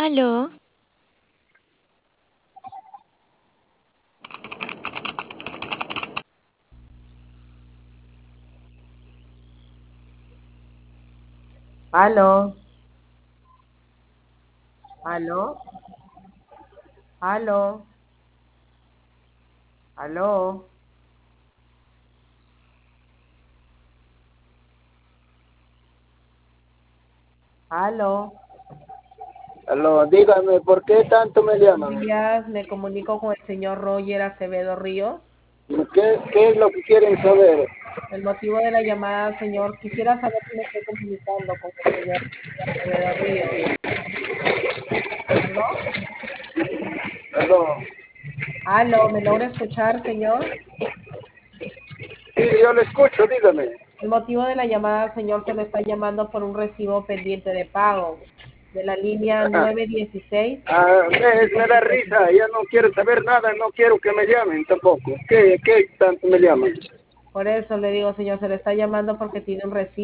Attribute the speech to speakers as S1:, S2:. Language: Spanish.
S1: Aló,
S2: Aló, aló, aló, aló. Aló,
S3: Aló, dígame, ¿por qué tanto me
S2: buenos
S3: llaman?
S2: días, me comunico con el señor Roger Acevedo Ríos.
S3: ¿Qué es lo que quieren saber?
S2: El motivo de la llamada, señor, quisiera saber si me estoy comunicando con el señor Roger Acevedo Ríos. ¿Aló?
S3: Perdón.
S2: Aló, ¿me logra escuchar, señor?
S3: Sí, yo le escucho, dígame.
S2: El motivo de la llamada, señor, que me está llamando por un recibo pendiente de pago de la línea 916
S3: Me da risa, ya no quiero saber nada, no quiero que me llamen tampoco. ¿Qué tanto me llaman?
S2: Por eso le digo, señor, se le está llamando porque tiene un recibo